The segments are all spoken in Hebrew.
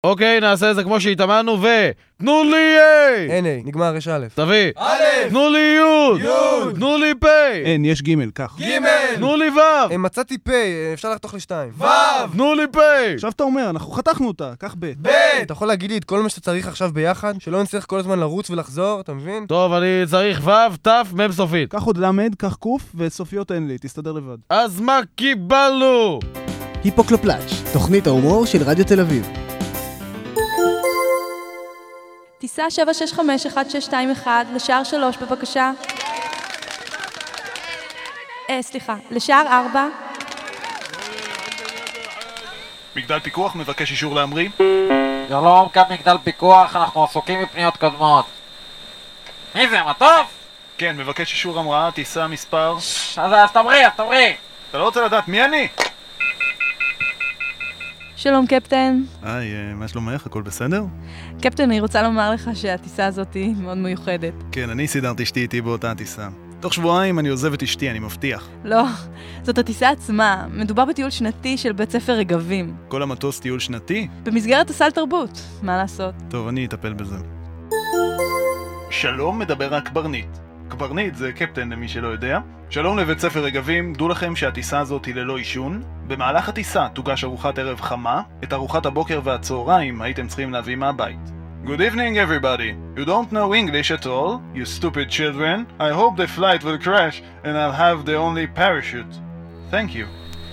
אוקיי, נעשה את זה כמו שהתאמנו תנו לי A! אין A, נגמר יש א'. תביא. א', תנו לי י', תנו לי פ', אין, יש ג', כך. ג', תנו לי ו', מצאתי פ', אפשר לחתוך לשתיים. ו', תנו לי פ'. עכשיו אתה אומר, אנחנו חתכנו אותה, כך ב'. ב', אתה יכול להגיד לי את כל מה שאתה צריך עכשיו ביחד? שלא נצטרך כל הזמן לרוץ ולחזור, אתה מבין? טוב, אני צריך ו', ת', מ' סופית. כך עוד למד, כך קוף, וסופיות אין לי, תסתדר לבד. אז מה קיבלנו? היפוקלופלאץ', תוכנית ההומור של רדיו תל אביב. טיסה 765-1621 לשער 3 בבקשה. סליחה, לשער 4. מגדל פיקוח מבקש אישור להמריא. שלום, כאן מגדל פיקוח, אנחנו עסוקים בפניות קודמות. מי זה, מטוף? כן, מבקש אישור המראה, טיסה מספר... אז תמריא. אתה לא רוצה לדעת מי אני? שלום קפטן. היי, מה שלומך? הכל בסדר? קפטן, אני רוצה לומר לך שהטיסה הזאת היא מאוד מיוחדת. כן, אני סידרתי אשתי איתי באותה טיסה. תוך שבועיים אני עוזב את אשתי, אני מבטיח. לא, זאת הטיסה עצמה. מדובר בטיול שנתי של בית ספר רגבים. כל המטוס טיול שנתי? במסגרת הסל תרבות. מה לעשות? טוב, אני אטפל בזה. שלום, מדבר הקברניט. קברניט זה קפטן למי שלא יודע. שלום לבית ספר רגבים, דעו לכם שהטיסה הזאת היא ללא עישון. במהלך הטיסה תוגש ארוחת ערב חמה. את ארוחת הבוקר והצהריים הייתם צריכים להביא מהבית. Good evening everybody. You don't know English at all, you stupid children. I hope the flight will crash and I'll have the only parachute. Thank you.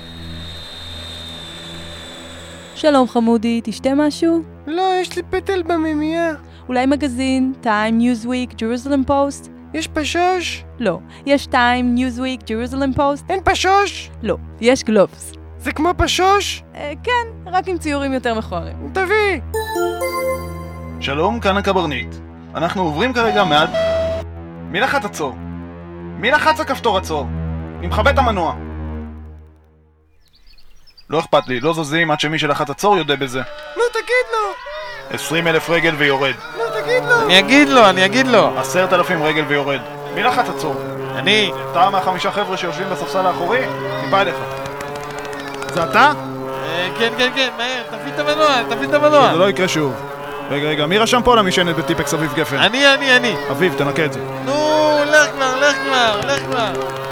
שלום חמודי, תשתה משהו? לא, יש לי פטל במימייה. אולי מגזין, Time, Newsweek, Jerusalem Post? יש פשוש? לא. יש Time, Newsweek, Jerusalem Post? אין פשוש? לא. יש גלובס. זה כמו פשוש? כן, רק עם ציורים יותר מכוערים. תביא! שלום, כאן הקברניט. אנחנו עוברים כרגע מעט... מי לחץ עצור? מי לחץ הכפתור עצור? אני מכבה את המנוע. לא אכפת לי, לא זוזים עד שמי שלחץ עצור יודע בזה. נו, תגיד לו! 20,000 רגל ויורד. נו, תגיד לו! אני אגיד לו. 10,000 רגל ויורד. מי לחץ עצור? אני. אתה מה5 חבר'ה שיושבים בספסל האחורי? טיפה אליך. זה אתה? כן, מהר, תביא את המנוע. זה לא יקרה שוב. רגע, מי רשם פה למשענת בטיפקס אביב גפן? אני. אביב, תנקה את זה. נו, לך כבר.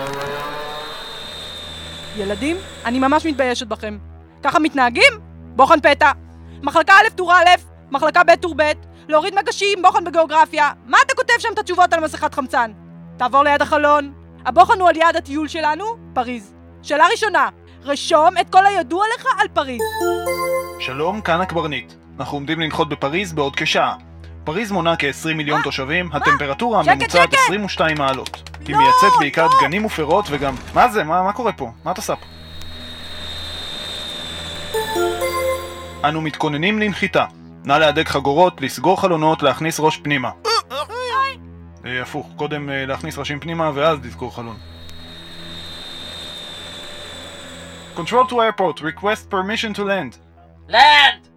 ילדים, אני ממש מתביישת בכם. ככה מתנהגים? בוחן פתע. מחלקה א' טור א', מחלקה ב' טור ב', להוריד מגשים, בוחן בגיאוגרפיה. מה אתה כותב שם את התשובות על מסכת חמצן? תעבור ליד החלון. הבוחן הוא על יד הטיול שלנו, פריז. שאלה ראשונה, רשום את כל הידוע לך על פריז. שלום, כאן הקברניט. אנחנו עומדים לנחות בפריז בעוד כשעה. פריז מונה כ-20 מיליון תושבים, הטמפרטורה הממוצעת 22 מעלות. היא מייצאת בעיקר דגנים ופירות וגם... מה זה? מה קורה פה? מה אתה עושה פה? אנו מתכוננים לנחיתה. נא להדק חגורות, לסגור חלונות, להכניס ראש פנימה. הפוך, קודם להכניס ראשים פנימה ואז לסגור חלון. Control to airport, request permission to land. Land!